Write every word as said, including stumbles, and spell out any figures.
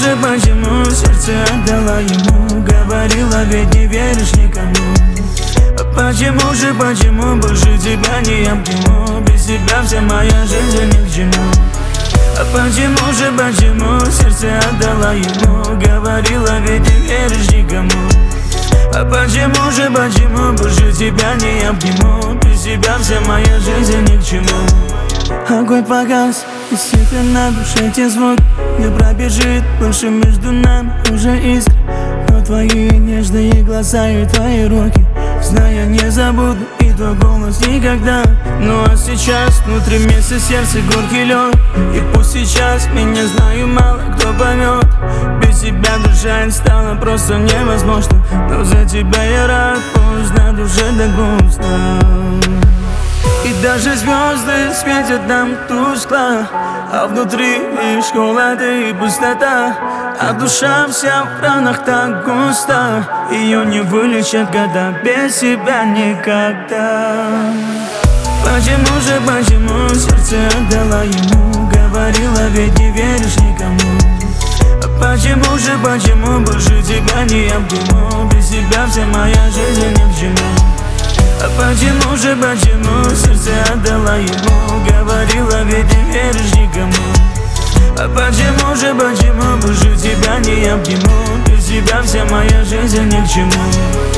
же, почему сердце отдала ему? Говорила, ведь не веришь никому. А почему же, почему больше тебя не обниму? Без тебя вся моя жизнь ни к чему. А почему же, почему сердце отдала ему? Говорила, ведь не веришь никому. А почему же, почему больше тебя не обниму? Без тебя вся моя жизнь ни к чему. Огонь погас, и тихо на душе те звук не пробежит больше между нами уже искр. Но твои нежные глаза и твои руки, зная, не забуду и твой голос никогда. Ну а сейчас внутри места сердце горький лед. И пусть сейчас меня знаю мало кто поймет. Без тебя дышать стало просто невозможно. Но за тебя я рад, пусть на душе да грустно. И даже звезды светят нам тускло, а внутри лишь холод и пустота. А душа вся в ранах так густо, ее не вылечат года, без себя никогда. Почему же, почему сердце отдала ему? Говорила, ведь не веришь никому. А почему же, почему больше тебя не обниму? Без тебя вся моя жизнь ни к чему. А почему же, почему сердце отдала ему? Говорила, ведь не веришь никому. А почему же, почему больше тебя не обниму? Без тебя вся моя жизнь ни к чему.